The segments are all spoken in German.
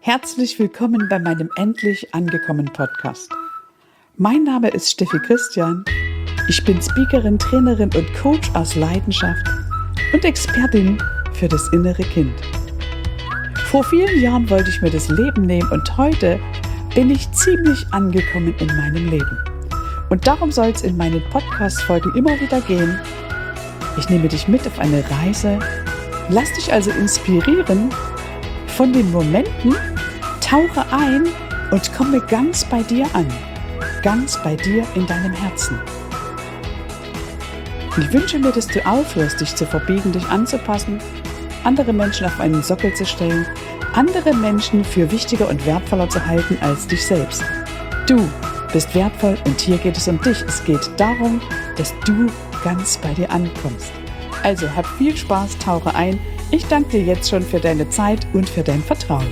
Herzlich willkommen bei meinem Endlich angekommen Podcast. Mein Name ist Steffi Christian. Ich bin Speakerin, Trainerin und Coach aus Leidenschaft und Expertin für das innere Kind. Vor vielen Jahren wollte ich mir das Leben nehmen und heute bin ich ziemlich angekommen in meinem Leben. Und darum soll es in meinen Podcast-Folgen immer wieder gehen. Ich nehme dich mit auf eine Reise, lass dich also inspirieren von den Momenten, tauche ein und komme ganz bei dir an, ganz bei dir in deinem Herzen. Ich wünsche mir, dass du aufhörst, dich zu verbiegen, dich anzupassen, andere Menschen auf einen Sockel zu stellen, andere Menschen für wichtiger und wertvoller zu halten als dich selbst. Du bist wertvoll und hier geht es um dich. Es geht darum, dass du ganz bei dir ankommst. Also hab viel Spaß, tauche ein. Ich danke dir jetzt schon für deine Zeit und für dein Vertrauen.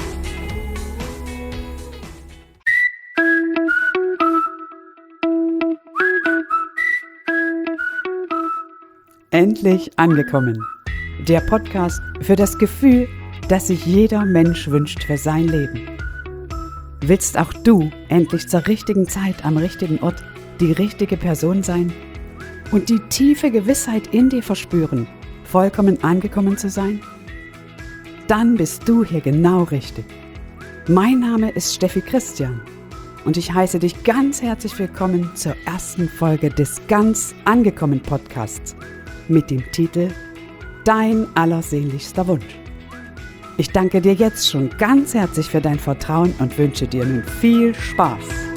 Endlich angekommen. Der Podcast für das Gefühl, das sich jeder Mensch wünscht für sein Leben. Willst auch du endlich zur richtigen Zeit am richtigen Ort die richtige Person sein und die tiefe Gewissheit in dir verspüren, vollkommen angekommen zu sein? Dann bist du hier genau richtig. Mein Name ist Steffi Christian und ich heiße dich ganz herzlich willkommen zur ersten Folge des Ganz angekommen Podcasts mit dem Titel Dein allersehnlichster Wunsch. Ich danke dir jetzt schon ganz herzlich für dein Vertrauen und wünsche dir nun viel Spaß.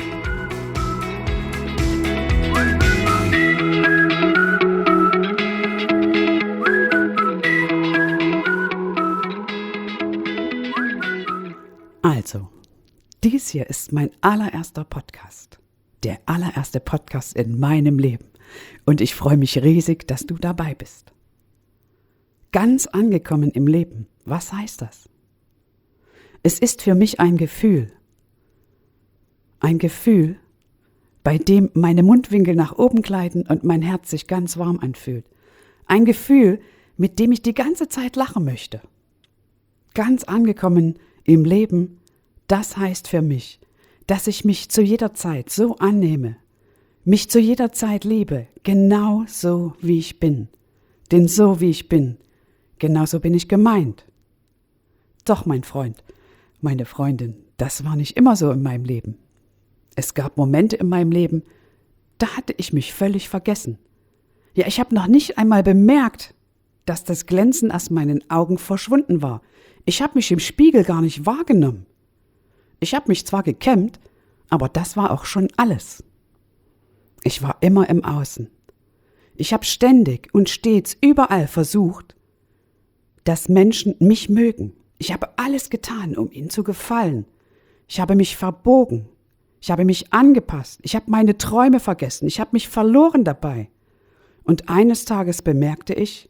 Also, dies hier ist mein allererster Podcast. Der allererste Podcast in meinem Leben. Und ich freue mich riesig, dass du dabei bist. Ganz angekommen im Leben. Was heißt das? Es ist für mich ein Gefühl. Ein Gefühl, bei dem meine Mundwinkel nach oben gleiten und mein Herz sich ganz warm anfühlt. Ein Gefühl, mit dem ich die ganze Zeit lachen möchte. Ganz angekommen im Leben, das heißt für mich, dass ich mich zu jeder Zeit so annehme, mich zu jeder Zeit liebe, genau so wie ich bin. Denn so wie ich bin, genauso bin ich gemeint. Doch, mein Freund, meine Freundin, das war nicht immer so in meinem Leben. Es gab Momente in meinem Leben, da hatte ich mich völlig vergessen. Ja, ich habe noch nicht einmal bemerkt, dass das Glänzen aus meinen Augen verschwunden war. Ich habe mich im Spiegel gar nicht wahrgenommen. Ich habe mich zwar gekämmt, aber das war auch schon alles. Ich war immer im Außen. Ich habe ständig und stets überall versucht, dass Menschen mich mögen. Ich habe alles getan, um ihnen zu gefallen. Ich habe mich verbogen. Ich habe mich angepasst. Ich habe meine Träume vergessen. Ich habe mich verloren dabei. Und eines Tages bemerkte ich,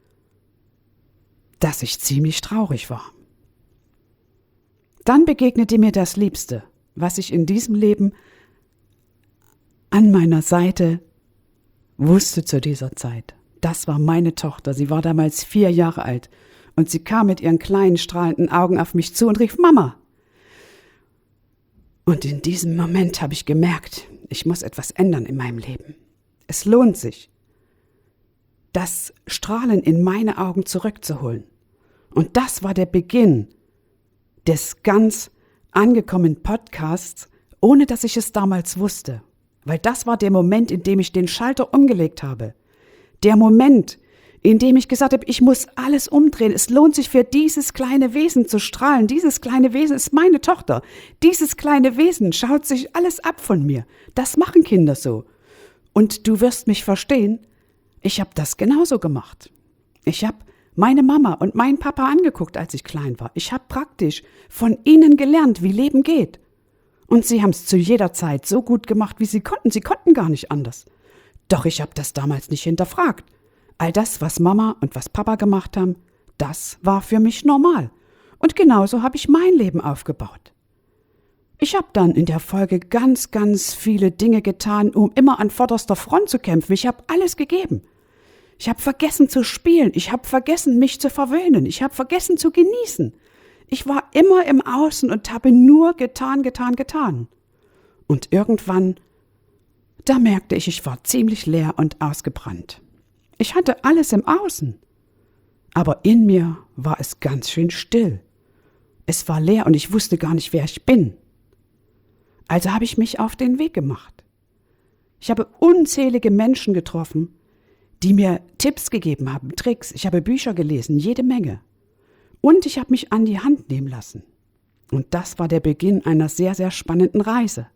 dass ich ziemlich traurig war. Dann begegnete mir das Liebste, was ich in diesem Leben an meiner Seite wusste zu dieser Zeit. Das war meine Tochter. Sie war damals 4 Jahre alt und sie kam mit ihren kleinen strahlenden Augen auf mich zu und rief Mama. Und in diesem Moment habe ich gemerkt, ich muss etwas ändern in meinem Leben. Es lohnt sich, das Strahlen in meine Augen zurückzuholen. Und das war der Beginn des ganz angekommenen Podcasts, ohne dass ich es damals wusste. Weil das war der Moment, in dem ich den Schalter umgelegt habe. Der Moment, in dem ich gesagt habe, ich muss alles umdrehen. Es lohnt sich für dieses kleine Wesen zu strahlen. Dieses kleine Wesen ist meine Tochter. Dieses kleine Wesen schaut sich alles ab von mir. Das machen Kinder so. Und du wirst mich verstehen, ich habe das genauso gemacht. Ich habe meine Mama und meinen Papa angeguckt, als ich klein war. Ich habe praktisch von ihnen gelernt, wie Leben geht. Und sie haben es zu jeder Zeit so gut gemacht, wie sie konnten. Sie konnten gar nicht anders. Doch ich habe das damals nicht hinterfragt. All das, was Mama und was Papa gemacht haben, das war für mich normal. Und genauso habe ich mein Leben aufgebaut. Ich habe dann in der Folge ganz, ganz viele Dinge getan, um immer an vorderster Front zu kämpfen. Ich habe alles gegeben. Ich habe vergessen zu spielen. Ich habe vergessen, mich zu verwöhnen. Ich habe vergessen zu genießen. Ich war immer im Außen und habe nur getan. Und irgendwann, da merkte ich war ziemlich leer und ausgebrannt. Ich hatte alles im Außen, aber in mir war es ganz schön still. Es war leer und ich wusste gar nicht, wer ich bin. Also habe ich mich auf den Weg gemacht. Ich habe unzählige Menschen getroffen, die mir Tipps gegeben haben, Tricks. Ich habe Bücher gelesen, jede Menge. Und ich habe mich an die Hand nehmen lassen. Und das war der Beginn einer sehr, sehr spannenden Reise.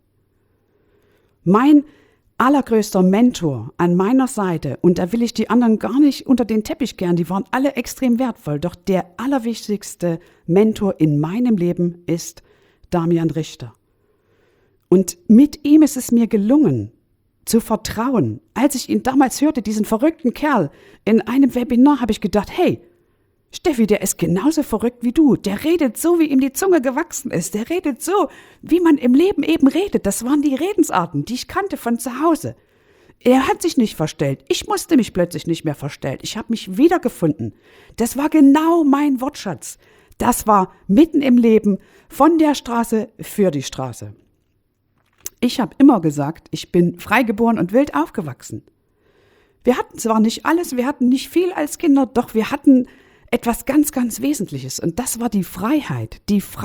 Mein allergrößter Mentor an meiner Seite, und da will ich die anderen gar nicht unter den Teppich kehren, die waren alle extrem wertvoll, doch der allerwichtigste Mentor in meinem Leben ist Damian Richter. Und mit ihm ist es mir gelungen, zu vertrauen. Als ich ihn damals hörte, diesen verrückten Kerl, in einem Webinar, habe ich gedacht, hey, Steffi, der ist genauso verrückt wie du. Der redet so, wie ihm die Zunge gewachsen ist. Der redet so, wie man im Leben eben redet. Das waren die Redensarten, die ich kannte von zu Hause. Er hat sich nicht verstellt. Ich musste mich plötzlich nicht mehr verstellen. Ich habe mich wiedergefunden. Das war genau mein Wortschatz. Das war mitten im Leben, von der Straße für die Straße. Ich habe immer gesagt, ich bin freigeboren und wild aufgewachsen. Wir hatten zwar nicht alles, wir hatten nicht viel als Kinder, doch wir hatten etwas ganz, ganz Wesentliches. Und das war die Freiheit,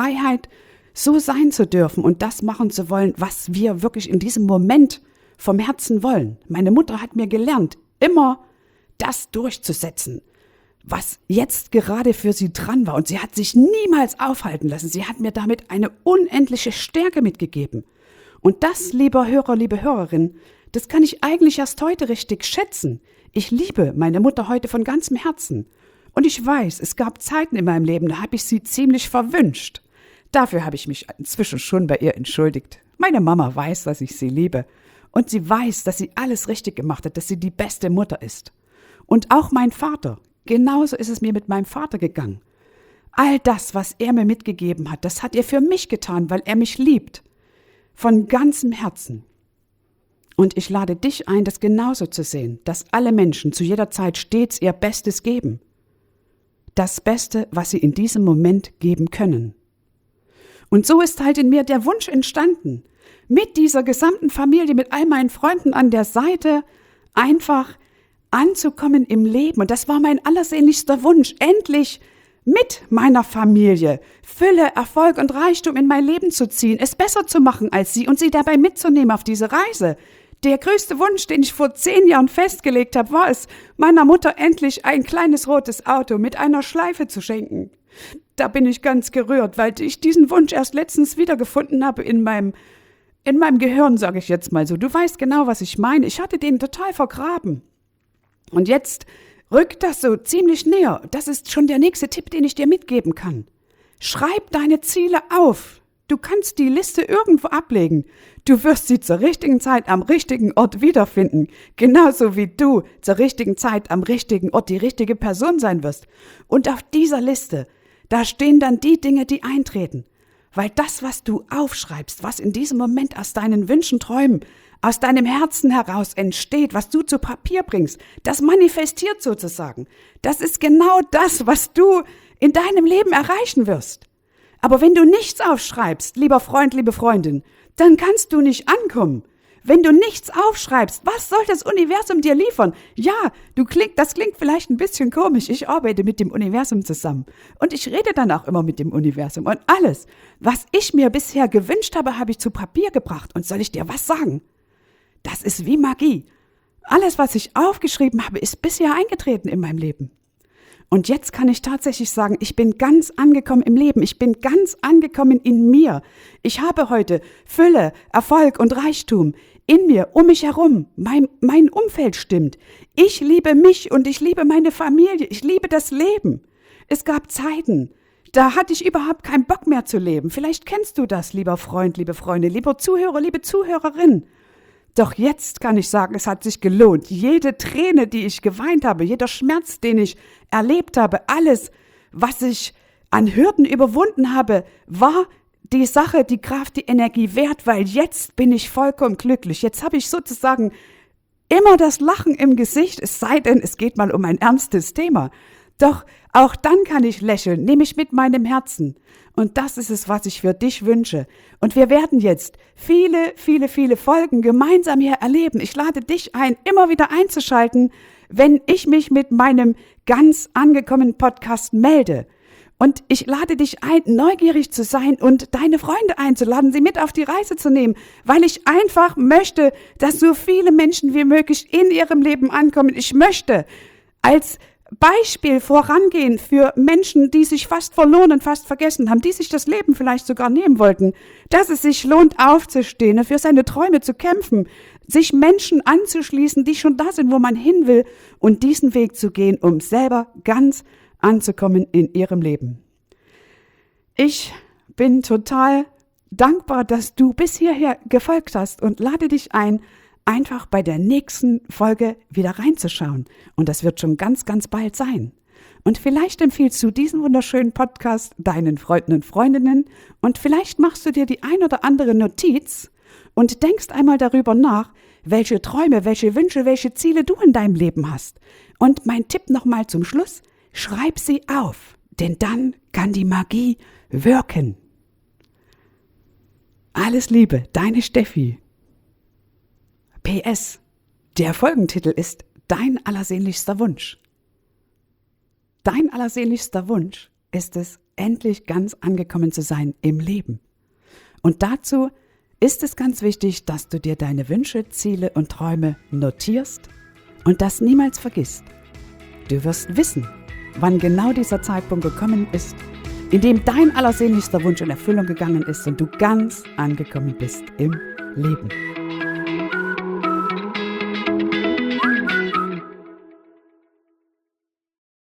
so sein zu dürfen und das machen zu wollen, was wir wirklich in diesem Moment vom Herzen wollen. Meine Mutter hat mir gelernt, immer das durchzusetzen, was jetzt gerade für sie dran war. Und sie hat sich niemals aufhalten lassen. Sie hat mir damit eine unendliche Stärke mitgegeben. Und das, lieber Hörer, liebe Hörerin, das kann ich eigentlich erst heute richtig schätzen. Ich liebe meine Mutter heute von ganzem Herzen. Und ich weiß, es gab Zeiten in meinem Leben, da habe ich sie ziemlich verwünscht. Dafür habe ich mich inzwischen schon bei ihr entschuldigt. Meine Mama weiß, dass ich sie liebe. Und sie weiß, dass sie alles richtig gemacht hat, dass sie die beste Mutter ist. Und auch mein Vater. Genauso ist es mir mit meinem Vater gegangen. All das, was er mir mitgegeben hat, das hat er für mich getan, weil er mich liebt. Von ganzem Herzen. Und ich lade dich ein, das genauso zu sehen, dass alle Menschen zu jeder Zeit stets ihr Bestes geben. Das Beste, was sie in diesem Moment geben können. Und so ist halt in mir der Wunsch entstanden, mit dieser gesamten Familie, mit all meinen Freunden an der Seite, einfach anzukommen im Leben. Und das war mein allersehnlichster Wunsch, endlich mit meiner Familie Fülle, Erfolg und Reichtum in mein Leben zu ziehen, es besser zu machen als sie und sie dabei mitzunehmen auf diese Reise. Der größte Wunsch, den ich vor 10 Jahren festgelegt habe, war es, meiner Mutter endlich ein kleines rotes Auto mit einer Schleife zu schenken. Da bin ich ganz gerührt, weil ich diesen Wunsch erst letztens wiedergefunden habe in meinem Gehirn, sage ich jetzt mal so. Du weißt genau, was ich meine. Ich hatte den total vergraben. Und jetzt rückt das so ziemlich näher. Das ist schon der nächste Tipp, den ich dir mitgeben kann. Schreib deine Ziele auf. Du kannst die Liste irgendwo ablegen. Du wirst sie zur richtigen Zeit am richtigen Ort wiederfinden. Genauso wie du zur richtigen Zeit am richtigen Ort die richtige Person sein wirst. Und auf dieser Liste, da stehen dann die Dinge, die eintreten. Weil das, was du aufschreibst, was in diesem Moment aus deinen Wünschen, Träumen, aus deinem Herzen heraus entsteht, was du zu Papier bringst, das manifestiert sozusagen. Das ist genau das, was du in deinem Leben erreichen wirst. Aber wenn du nichts aufschreibst, lieber Freund, liebe Freundin, dann kannst du nicht ankommen. Wenn du nichts aufschreibst, was soll das Universum dir liefern? Ja, das klingt vielleicht ein bisschen komisch. Ich arbeite mit dem Universum zusammen. Und ich rede dann auch immer mit dem Universum. Und alles, was ich mir bisher gewünscht habe, habe ich zu Papier gebracht. Und soll ich dir was sagen? Das ist wie Magie. Alles, was ich aufgeschrieben habe, ist bisher eingetreten in meinem Leben. Und jetzt kann ich tatsächlich sagen, ich bin ganz angekommen im Leben. Ich bin ganz angekommen in mir. Ich habe heute Fülle, Erfolg und Reichtum in mir, um mich herum. Mein Umfeld stimmt. Ich liebe mich und ich liebe meine Familie. Ich liebe das Leben. Es gab Zeiten, da hatte ich überhaupt keinen Bock mehr zu leben. Vielleicht kennst du das, lieber Freund, liebe Freunde, lieber Zuhörer, liebe Zuhörerin. Doch jetzt kann ich sagen, es hat sich gelohnt. Jede Träne, die ich geweint habe, jeder Schmerz, den ich erlebt habe, alles, was ich an Hürden überwunden habe, war die Sache, die Kraft, die Energie wert, weil jetzt bin ich vollkommen glücklich. Jetzt habe ich sozusagen immer das Lachen im Gesicht, es sei denn, es geht mal um ein ernstes Thema. Doch auch dann kann ich lächeln, nämlich mit meinem Herzen. Und das ist es, was ich für dich wünsche. Und wir werden jetzt viele, viele, viele Folgen gemeinsam hier erleben. Ich lade dich ein, immer wieder einzuschalten, wenn ich mich mit meinem ganz angekommenen Podcast melde. Und ich lade dich ein, neugierig zu sein und deine Freunde einzuladen, sie mit auf die Reise zu nehmen, weil ich einfach möchte, dass so viele Menschen wie möglich in ihrem Leben ankommen. Ich möchte als Beispiel vorangehen für Menschen, die sich fast verloren und fast vergessen haben, die sich das Leben vielleicht sogar nehmen wollten, dass es sich lohnt, aufzustehen, für seine Träume zu kämpfen, sich Menschen anzuschließen, die schon da sind, wo man hin will und diesen Weg zu gehen, um selber ganz anzukommen in ihrem Leben. Ich bin total dankbar, dass du bis hierher gefolgt hast und lade dich ein, einfach bei der nächsten Folge wieder reinzuschauen. Und das wird schon ganz, ganz bald sein. Und vielleicht empfiehlst du diesen wunderschönen Podcast deinen Freunden und Freundinnen und vielleicht machst du dir die ein oder andere Notiz und denkst einmal darüber nach, welche Träume, welche Wünsche, welche Ziele du in deinem Leben hast. Und mein Tipp nochmal zum Schluss, schreib sie auf, denn dann kann die Magie wirken. Alles Liebe, deine Steffi. PS, der Folgentitel ist Dein allersehnlichster Wunsch. Dein allersehnlichster Wunsch ist es, endlich ganz angekommen zu sein im Leben. Und dazu ist es ganz wichtig, dass du dir deine Wünsche, Ziele und Träume notierst und das niemals vergisst. Du wirst wissen, wann genau dieser Zeitpunkt gekommen ist, in dem dein allersehnlichster Wunsch in Erfüllung gegangen ist und du ganz angekommen bist im Leben.